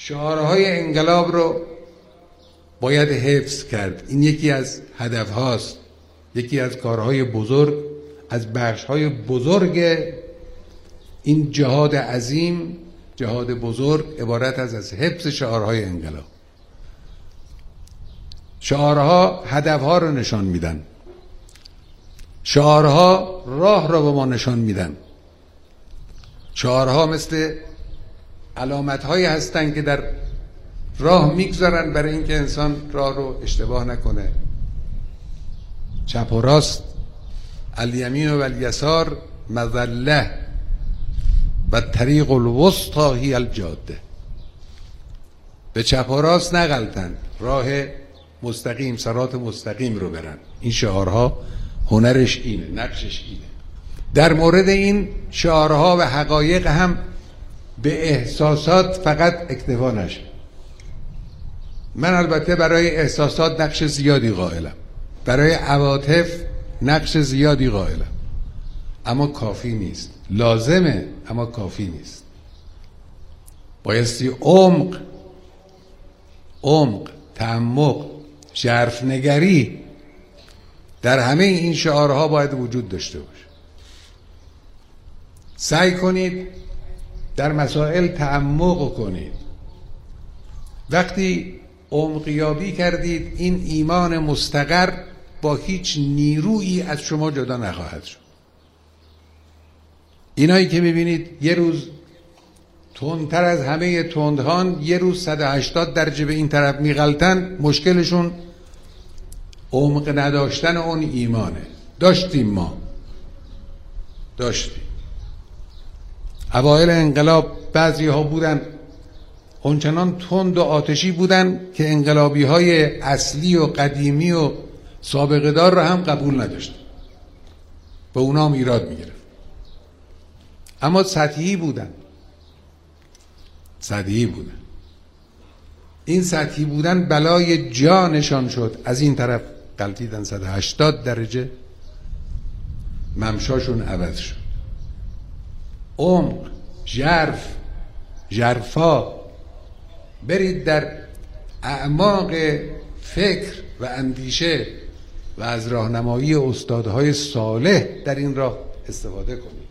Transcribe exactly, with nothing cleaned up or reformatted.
شعارهای انقلاب رو باید حفظ کرد. این یکی از هدف هاست، یکی از کارهای بزرگ، از بخشهای بزرگ این جهاد عظیم، جهاد بزرگ عبارت از از حفظ شعارهای انقلاب. شعارها هدفها رو نشان میدن، شعارها راه را به ما نشان میدن. شعارها مثل علامت‌هایی هستند که در راه میگذارن برای اینکه انسان راه رو اشتباه نکنه. چپ و راست، الیمین و الیسار مظله و طریق الوسطی هی الجاده. به چپ و راست نغلطن، راه مستقیم، صراط مستقیم رو برن. این شعارها هنرش اینه، نقشش اینه. در مورد این شعارها و حقایق هم به احساسات فقط اکتفا نشه. من البته برای احساسات نقش زیادی قائلم، برای عواطف نقش زیادی قائلم، اما کافی نیست. لازمه اما کافی نیست. بایستی عمق عمق تعمق، ژرف‌نگری در همه این شعارها باید وجود داشته باشه. سعی کنید در مسائل تعمق کنید. وقتی عمقیابی کردید، این ایمان مستقر با هیچ نیرویی از شما جدا نخواهد شد. اینایی که میبینید یه روز تندتر از همه تندهان، یه روز صد و هشتاد درجه به این طرف میغلطن، مشکلشون عمق نداشتن اون ایمانه. داشتیم، ما داشتیم اوایل انقلاب بعضی ها بودن اونچنان تند و آتشی بودن که انقلابی های اصلی و قدیمی و سابقه دار را هم قبول نداشتن، به اونا هم ایراد میگرفت. اما سطحی بودن سطحی بودن این سطحی بودن بلای جانشان شد. از این طرف غلطیدن صد و هشتاد درجه، ممشاشون عوض شد. عمق، ژرف، ژرفا، برید در اعماق فکر و اندیشه و از راهنمایی استادهای صالح در این راه استفاده کنید.